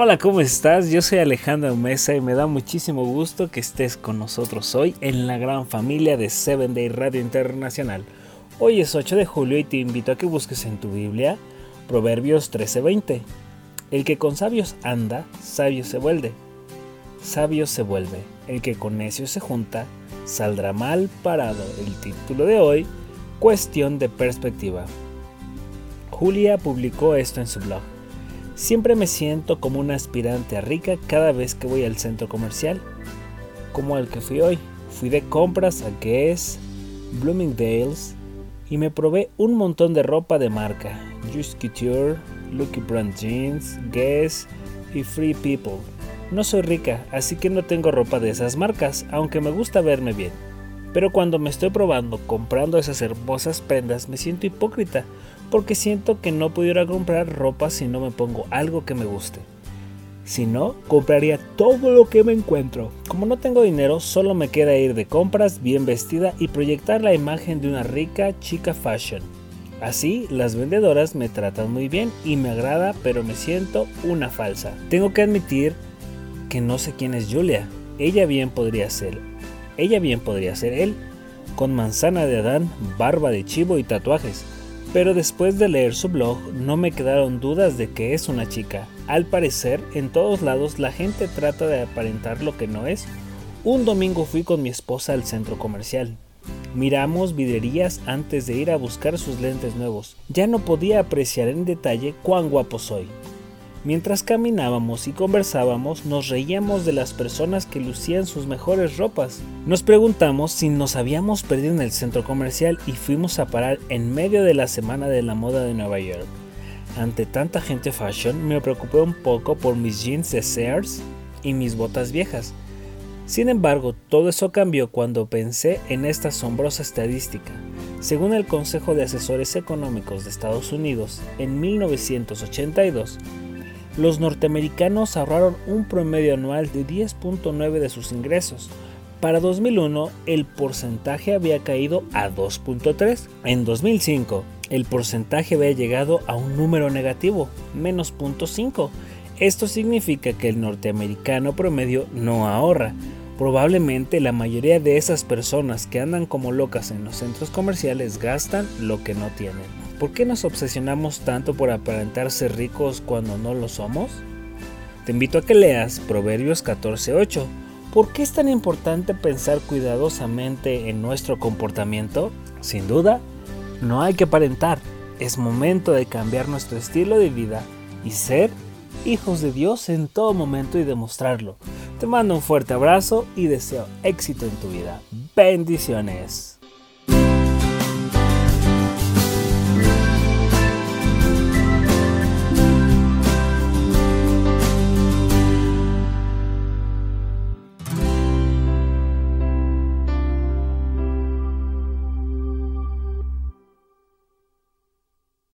Hola, ¿cómo estás? Yo soy Alejandro Mesa y me da muchísimo gusto que estés con nosotros hoy en la gran familia de 7 Day Radio Internacional. Hoy es 8 de julio y te invito a que busques en tu Biblia Proverbios 13:20. El que con sabios anda, sabio se vuelve. Sabio se vuelve. El que con necios se junta, saldrá mal parado. El título de hoy, cuestión de perspectiva. Julia publicó esto en su blog. Siempre me siento como una aspirante a rica cada vez que voy al centro comercial, como al que fui hoy. Fui de compras a Guess, Bloomingdale's y me probé un montón de ropa de marca, Just Couture, Lucky Brand Jeans, Guess y Free People. No soy rica, así que no tengo ropa de esas marcas, aunque me gusta verme bien. Pero cuando me estoy probando, comprando esas hermosas prendas, me siento hipócrita, porque siento que no pudiera comprar ropa si no me pongo algo que me guste. Si no, compraría todo lo que me encuentro. Como no tengo dinero, solo me queda ir de compras bien vestida y proyectar la imagen de una rica chica fashion. Así, las vendedoras me tratan muy bien y me agrada, pero me siento una falsa. Tengo que admitir que no sé quién es Julia. Ella bien podría ser él, con manzana de Adán, barba de chivo y tatuajes. Pero después de leer su blog, no me quedaron dudas de que es una chica. Al parecer, en todos lados la gente trata de aparentar lo que no es. Un domingo fui con mi esposa al centro comercial. Miramos vidrierías antes de ir a buscar sus lentes nuevos. Ya no podía apreciar en detalle cuán guapo soy. Mientras caminábamos y conversábamos, nos reíamos de las personas que lucían sus mejores ropas. Nos preguntamos si nos habíamos perdido en el centro comercial y fuimos a parar en medio de la Semana de la Moda de Nueva York. Ante tanta gente fashion, me preocupé un poco por mis jeans de Sears y mis botas viejas. Sin embargo, todo eso cambió cuando pensé en esta asombrosa estadística. Según el Consejo de Asesores Económicos de Estados Unidos, en 1982, los norteamericanos ahorraron un promedio anual de 10.9 de sus ingresos. Para 2001, el porcentaje había caído a 2.3. En 2005, el porcentaje había llegado a un número negativo, menos 0.5. Esto significa que el norteamericano promedio no ahorra. Probablemente la mayoría de esas personas que andan como locas en los centros comerciales gastan lo que no tienen. ¿Por qué nos obsesionamos tanto por aparentar ser ricos cuando no lo somos? Te invito a que leas Proverbios 14:8. ¿Por qué es tan importante pensar cuidadosamente en nuestro comportamiento? Sin duda, no hay que aparentar. Es momento de cambiar nuestro estilo de vida y ser hijos de Dios en todo momento y demostrarlo. Te mando un fuerte abrazo y deseo éxito en tu vida. Bendiciones.